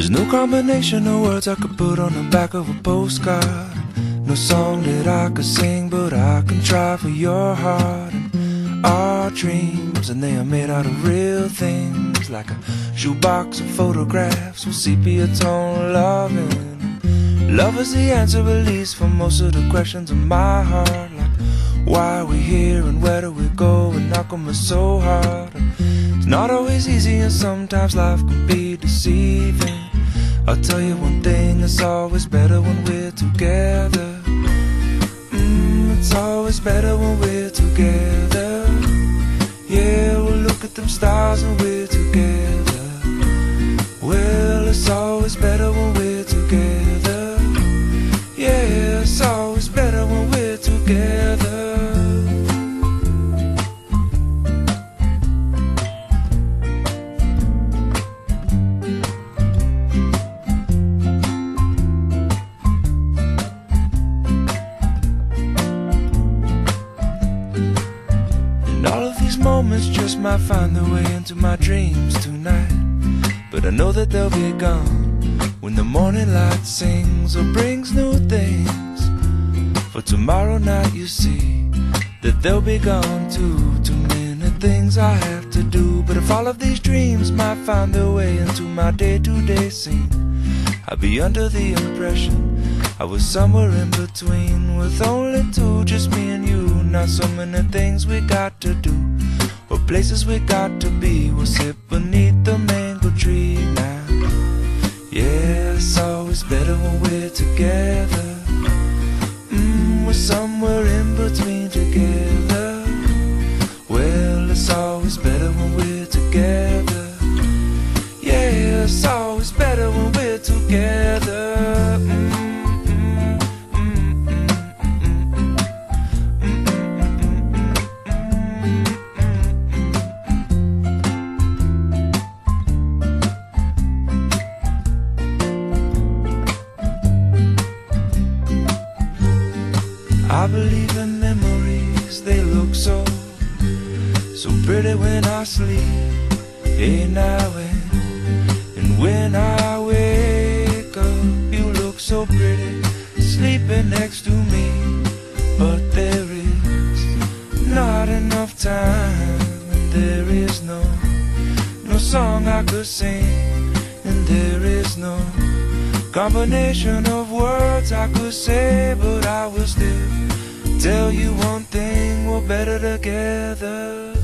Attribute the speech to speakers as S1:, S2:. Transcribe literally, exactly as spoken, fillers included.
S1: There's no combination of words I could put on the back of a postcard. No song that I could sing, but I can try for your heart. And our dreams, and they are made out of real things, like a shoebox of photographs with sepia tone loving. Love is the answer, at least, for most of the questions in my heart, like why are we here and where do we go, and how come it's so hard. And it's not always easy, and sometimes life can be deceiving. I'll tell you one thing, it's always better when we're together. Mm, it's always better when we're together. Yeah, we'll look at them stars and we're together. Well, it's always better when we're together. Yeah, it's always better when we're together. Moments just might find their way into my dreams tonight, but I know that they'll be gone when the morning light sings or brings new things. For tomorrow night you see that they'll be gone too. Too many things I have to do, but if all of these dreams might find their way into my day-to-day scene, I'd be under the impression I was somewhere in between, with only two, just me and you. Not so many things we got to do, or places we got to be. We'll sit beneath the mango tree now. Yeah, it's always better when we're together. Mm, we're somewhere in between together. Well, it's always better when we're together. Yeah, it's always better when we're together. Mm. I believe in memories, they look so, so pretty when I sleep. Hey now and, and when I wake up, you look so pretty, sleeping next to me. But there is not enough time, and there is no, no song I could sing, and there is no combination of words I could say, but I will still tell you one thing, we're better together.